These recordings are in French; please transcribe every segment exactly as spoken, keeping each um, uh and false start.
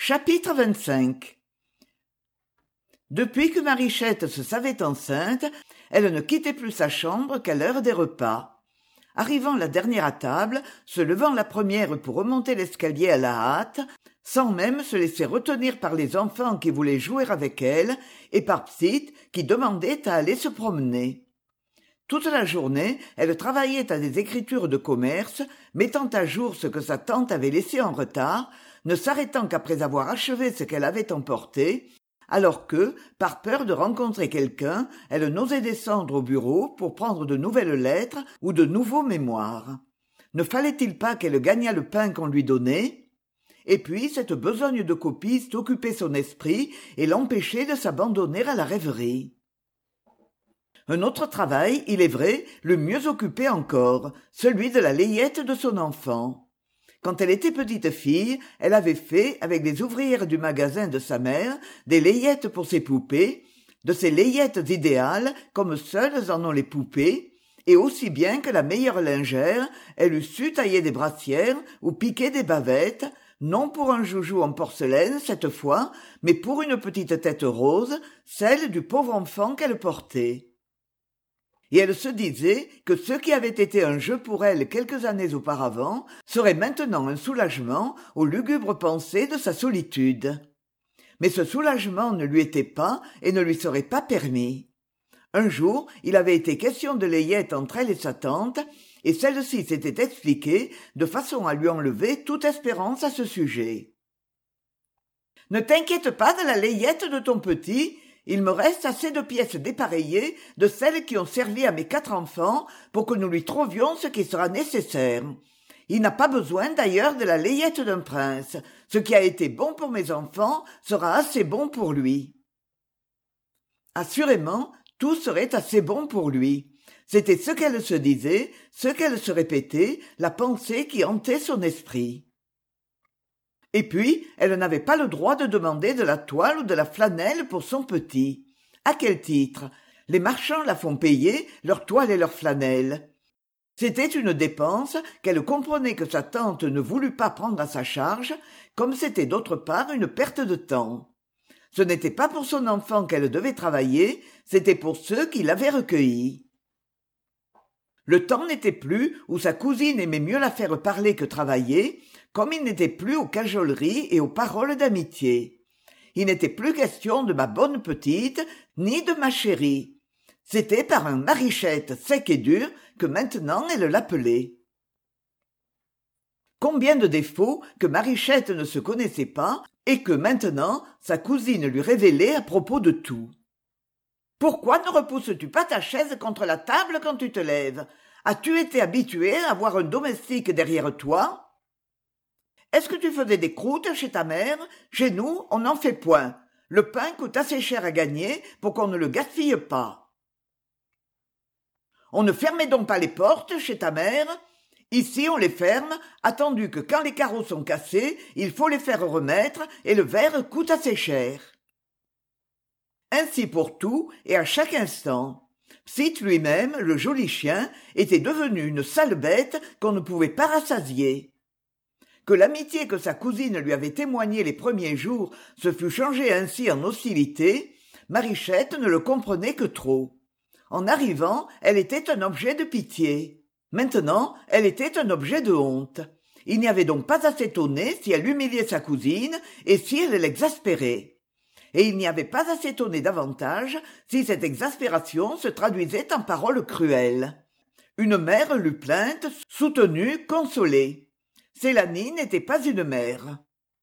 Chapitre vingt-cinq. Depuis que Marichette se savait enceinte, elle ne quittait plus sa chambre qu'à l'heure des repas. Arrivant la dernière à table, se levant la première pour remonter l'escalier à la hâte, sans même se laisser retenir par les enfants qui voulaient jouer avec elle, et par Psite qui demandait à aller se promener. Toute la journée, elle travaillait à des écritures de commerce, mettant à jour ce que sa tante avait laissé en retard, ne s'arrêtant qu'après avoir achevé ce qu'elle avait emporté, alors que, par peur de rencontrer quelqu'un, elle n'osait descendre au bureau pour prendre de nouvelles lettres ou de nouveaux mémoires. Ne fallait-il pas qu'elle gagnât le pain qu'on lui donnait ? Et puis cette besogne de copiste occupait son esprit et l'empêchait de s'abandonner à la rêverie. Un autre travail, il est vrai, le mieux occupé encore, celui de la layette de son enfant. Quand elle était petite fille, elle avait fait, avec les ouvrières du magasin de sa mère, des layettes pour ses poupées, de ces layettes idéales, comme seules en ont les poupées, et aussi bien que la meilleure lingère, elle eût su tailler des brassières ou piquer des bavettes, non pour un joujou en porcelaine cette fois, mais pour une petite tête rose, celle du pauvre enfant qu'elle portait. Et elle se disait que ce qui avait été un jeu pour elle quelques années auparavant serait maintenant un soulagement aux lugubres pensées de sa solitude. Mais ce soulagement ne lui était pas et ne lui serait pas permis. Un jour, il avait été question de layette entre elle et sa tante, et celle-ci s'était expliquée de façon à lui enlever toute espérance à ce sujet. « Ne t'inquiète pas de la layette de ton petit, il me reste assez de pièces dépareillées de celles qui ont servi à mes quatre enfants pour que nous lui trouvions ce qui sera nécessaire. Il n'a pas besoin d'ailleurs de la layette d'un prince. Ce qui a été bon pour mes enfants sera assez bon pour lui. » Assurément, tout serait assez bon pour lui. C'était ce qu'elle se disait, ce qu'elle se répétait, la pensée qui hantait son esprit. Et puis, elle n'avait pas le droit de demander de la toile ou de la flanelle pour son petit. À quel titre ? Les marchands la font payer, leur toile et leur flanelle. C'était une dépense qu'elle comprenait que sa tante ne voulut pas prendre à sa charge, comme c'était d'autre part une perte de temps. Ce n'était pas pour son enfant qu'elle devait travailler, c'était pour ceux qui l'avaient recueillie. Le temps n'était plus où sa cousine aimait mieux la faire parler que travailler, comme il n'était plus aux cajoleries et aux paroles d'amitié. Il n'était plus question de ma bonne petite, ni de ma chérie. C'était par un Marichette sec et dur que maintenant elle l'appelait. Combien de défauts que Marichette ne se connaissait pas et que maintenant sa cousine lui révélait à propos de tout. « Pourquoi ne repousses-tu pas ta chaise contre la table quand tu te lèves ? As-tu été habitué à avoir un domestique derrière toi ? Est-ce que tu faisais des croûtes chez ta mère ? Chez nous, on n'en fait point. Le pain coûte assez cher à gagner pour qu'on ne le gaspille pas. On ne fermait donc pas les portes chez ta mère ? Ici, on les ferme, attendu que quand les carreaux sont cassés, il faut les faire remettre et le verre coûte assez cher. » Ainsi pour tout et à chaque instant. Psite lui-même, le joli chien, était devenu une sale bête qu'on ne pouvait pas rassasier. Que l'amitié que sa cousine lui avait témoignée les premiers jours se fût changée ainsi en hostilité, Marichette ne le comprenait que trop. En arrivant, elle était un objet de pitié. Maintenant, elle était un objet de honte. Il n'y avait donc pas à s'étonner si elle humiliait sa cousine et si elle l'exaspérait. Et il n'y avait pas à s'étonner davantage si cette exaspération se traduisait en paroles cruelles. Une mère l'eût plainte, soutenue, consolée. Célanie n'était pas une mère.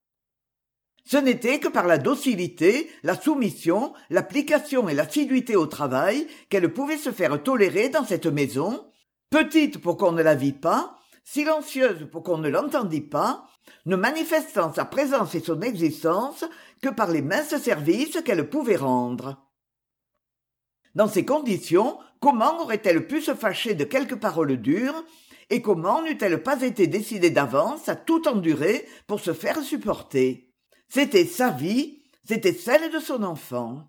Ce n'était que par la docilité, la soumission, l'application et l'assiduité au travail qu'elle pouvait se faire tolérer dans cette maison, petite pour qu'on ne la vît pas, silencieuse pour qu'on ne l'entendît pas, ne manifestant sa présence et son existence que par les minces services qu'elle pouvait rendre. Dans ces conditions, comment aurait-elle pu se fâcher de quelques paroles dures, et comment n'eût-elle pas été décidée d'avance à tout endurer pour se faire supporter ? C'était sa vie, c'était celle de son enfant.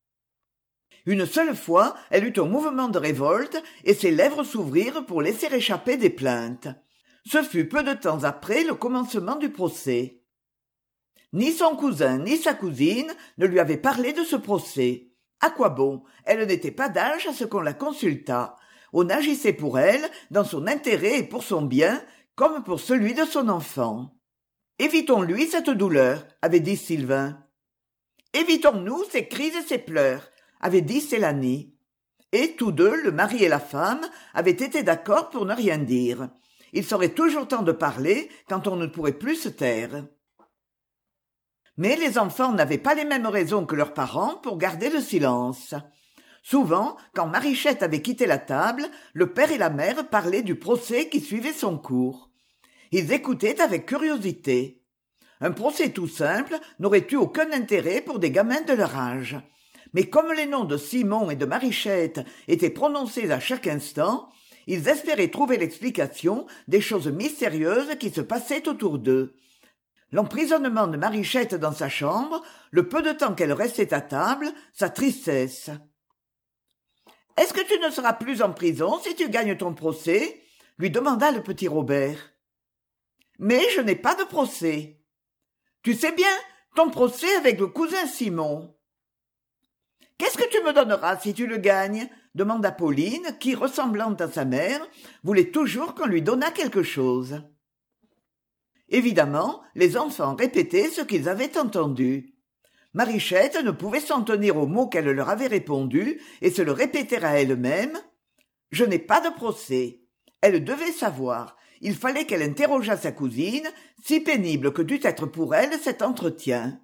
Une seule fois, elle eut un mouvement de révolte, et ses lèvres s'ouvrirent pour laisser échapper des plaintes. Ce fut peu de temps après le commencement du procès. Ni son cousin ni sa cousine ne lui avaient parlé de ce procès. À quoi bon? Elle n'était pas d'âge à ce qu'on la consultât. On agissait pour elle, dans son intérêt et pour son bien, comme pour celui de son enfant. Évitons-lui cette douleur, avait dit Sylvain. Évitons-nous ces cris et ces pleurs, avait dit Célanie. Et tous deux, le mari et la femme, avaient été d'accord pour ne rien dire. Il serait toujours temps de parler quand on ne pourrait plus se taire. Mais les enfants n'avaient pas les mêmes raisons que leurs parents pour garder le silence. Souvent, quand Marichette avait quitté la table, le père et la mère parlaient du procès qui suivait son cours. Ils écoutaient avec curiosité. Un procès tout simple n'aurait eu aucun intérêt pour des gamins de leur âge. Mais comme les noms de Simon et de Marichette étaient prononcés à chaque instant, ils espéraient trouver l'explication des choses mystérieuses qui se passaient autour d'eux. L'emprisonnement de Marichette dans sa chambre, le peu de temps qu'elle restait à table, sa tristesse. « Est-ce que tu ne seras plus en prison si tu gagnes ton procès ?» lui demanda le petit Robert. « Mais je n'ai pas de procès. »« Tu sais bien, ton procès avec le cousin Simon. »« Qu'est-ce que tu me donneras si tu le gagnes ?» demanda Pauline, qui, ressemblant à sa mère, voulait toujours qu'on lui donnât quelque chose. Évidemment, les enfants répétaient ce qu'ils avaient entendu. Marichette ne pouvait s'en tenir aux mots qu'elle leur avait répondus et se le répéter à elle-même. « Je n'ai pas de procès. » Elle devait savoir. Il fallait qu'elle interrogeât sa cousine, si pénible que dût être pour elle cet entretien.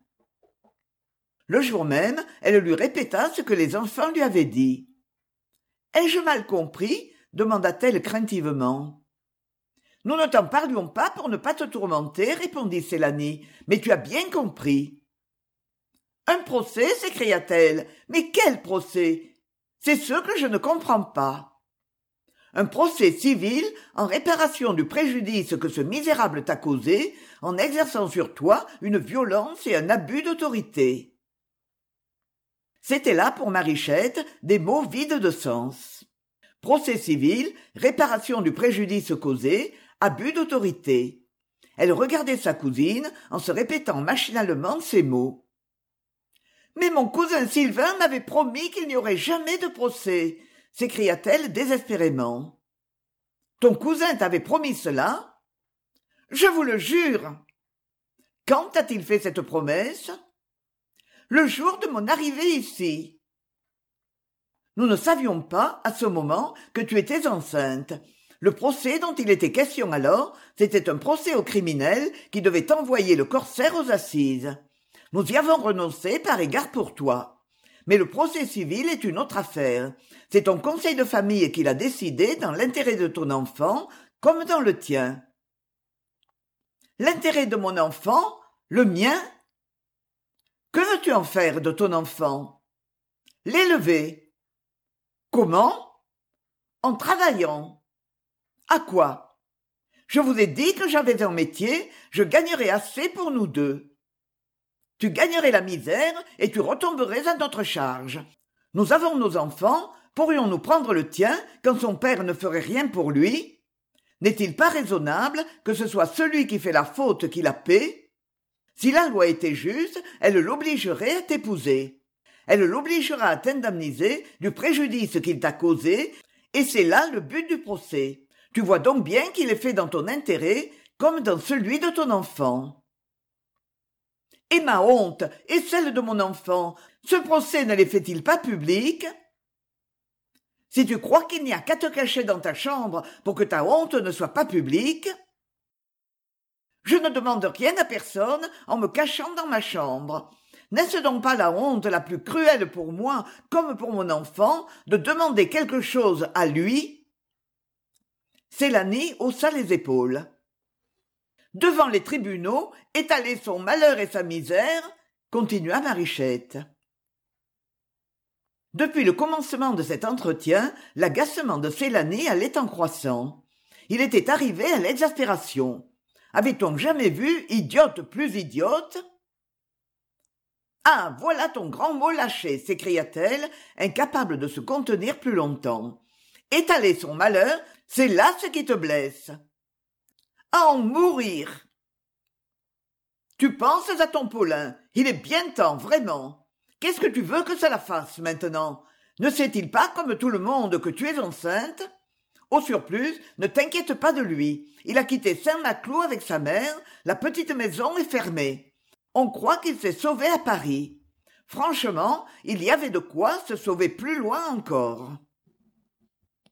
Le jour même, elle lui répéta ce que les enfants lui avaient dit. « Ai-je mal compris ?» demanda-t-elle craintivement. « Nous ne t'en parlions pas pour ne pas te tourmenter, répondit Célanie, mais tu as bien compris. »« Un procès ?» s'écria-t-elle. « Mais quel procès ? C'est ce que je ne comprends pas. »« Un procès civil en réparation du préjudice que ce misérable t'a causé en exerçant sur toi une violence et un abus d'autorité. » C'étaient là pour Marichette des mots vides de sens. Procès civil, réparation du préjudice causé, abus d'autorité. Elle regardait sa cousine en se répétant machinalement ces mots. « Mais mon cousin Sylvain m'avait promis qu'il n'y aurait jamais de procès !» s'écria-t-elle désespérément. « Ton cousin t'avait promis cela ? » ?»« Je vous le jure !»« Quand a-t-il fait cette promesse ? » ?»« Le jour de mon arrivée ici. » « Nous ne savions pas, à ce moment, que tu étais enceinte. Le procès dont il était question alors, c'était un procès au criminel qui devait envoyer le corsaire aux assises. Nous y avons renoncé par égard pour toi. Mais le procès civil est une autre affaire. C'est ton conseil de famille qui l'a décidé dans l'intérêt de ton enfant, comme dans le tien. »« L'intérêt de mon enfant ? Le mien ? Que veux-tu en faire de ton enfant ? » ?»« L'élever. » « Comment ? » ?»« En travaillant. »« À quoi ? » ?»« Je vous ai dit que j'avais un métier, je gagnerais assez pour nous deux. »« Tu gagnerais la misère et tu retomberais à notre charge. Nous avons nos enfants, pourrions-nous prendre le tien quand son père ne ferait rien pour lui ? N'est-il pas raisonnable que ce soit celui qui fait la faute qui la paie ? Si la loi était juste, elle l'obligerait à t'épouser. Elle l'obligera à t'indemniser du préjudice qu'il t'a causé, et c'est là le but du procès. Tu vois donc bien qu'il est fait dans ton intérêt, comme dans celui de ton enfant. Et ma honte, et celle de mon enfant, ce procès ne les fait-il pas publics ? Si tu crois qu'il n'y a qu'à te cacher dans ta chambre pour que ta honte ne soit pas publique, je ne demande rien à personne en me cachant dans ma chambre. N'est-ce donc pas la honte la plus cruelle pour moi, comme pour mon enfant, de demander quelque chose à lui ? Célanie haussa les épaules. Devant les tribunaux, étaler son malheur et sa misère, continua Marichette. Depuis le commencement de cet entretien, l'agacement de Célanie allait en croissant. Il était arrivé à l'exaspération. Avait-on jamais vu idiote plus idiote ? « Ah, voilà ton grand mot lâché !» s'écria-t-elle, incapable de se contenir plus longtemps. « Étaler son malheur, c'est là ce qui te blesse. À en mourir !» Tu penses à ton Paulin. Il est bien temps, vraiment. Qu'est-ce que tu veux que ça la fasse, maintenant? Ne sait-il pas, comme tout le monde, que tu es enceinte? Au surplus, ne t'inquiète pas de lui. Il a quitté Saint-Maclou avec sa mère, la petite maison est fermée. On croit qu'il s'est sauvé à Paris. Franchement, il y avait de quoi se sauver plus loin encore.